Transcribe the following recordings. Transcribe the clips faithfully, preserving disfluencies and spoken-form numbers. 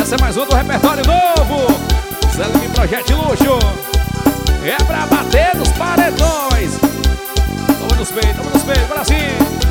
Essa é mais um do repertório novo. Zé Projeto de Luxo. É pra bater nos paredões. Toma nos peitos, toma nos peitos, bora assim.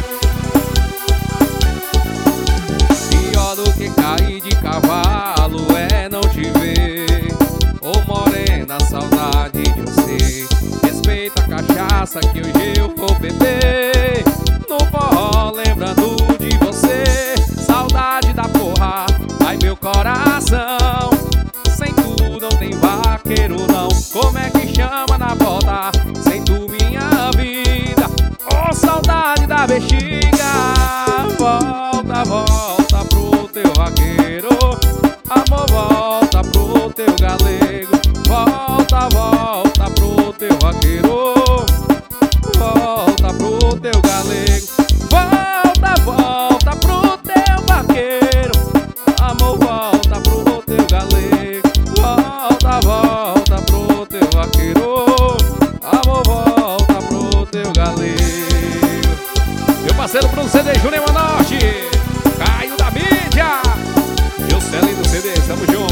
Pior do que cair de cavalo é não te ver. Ô morena, saudade de você. Respeita a cachaça que hoje eu vou beber. No forró lembrando de você. Saudade da porra, ai meu coração. Sem tu não tem vaqueiro não. Como é que chama na bota? Sem tu minha vida. Oh, saudade da bexiga. Volta, volta pro teu vaqueiro. Amor, volta pro teu galego. Volta, volta pro teu vaqueiro. Volta pro teu galego. Volta, volta pro teu vaqueiro. Amor, volta pro teu galego. Volta, volta pro teu vaqueiro. Amor, volta pro teu galego. Meu parceiro Bruno C D Júnior Norte, Caio da mídia e o Celinho do C D, tamo junto.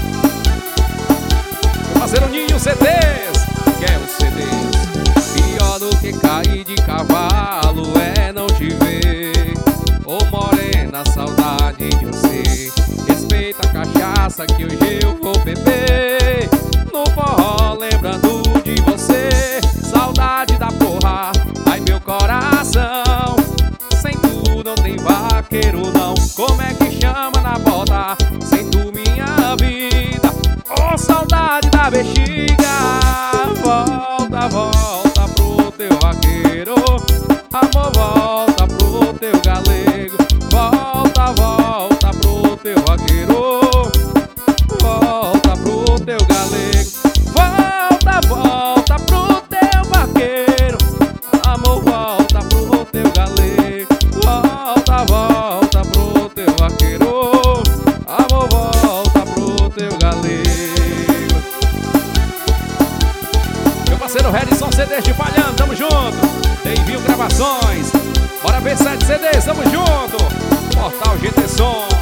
Meu parceiro Ninho C Ds, que é o C Ds. Pior do que cair de cavalo é não te ver. Ô morena, saudade de você. Respeita a cachaça que hoje eu vou beber. No forró lembrando de você. Saudade da porra, ai meu coração. Sem tu não tem vaqueiro não. Como é que chama na bota? Sem tu minha vida. Oh, saudade da bexiga. Volta, volta pro teu vaqueiro. Amor, volta pro teu galego. Volta, volta pro teu vaqueiro. Volta pro teu galego. Volta, volta pro teu vaqueiro. Amor, volta pro teu galego. Volta, volta pro teu vaqueiro. Amor, volta pro teu galego. Meu parceiro Redson C Ds de Falhando, tamo junto. Tem Gravações, bora ver sete C Ds, tamo junto. Portal G T Som.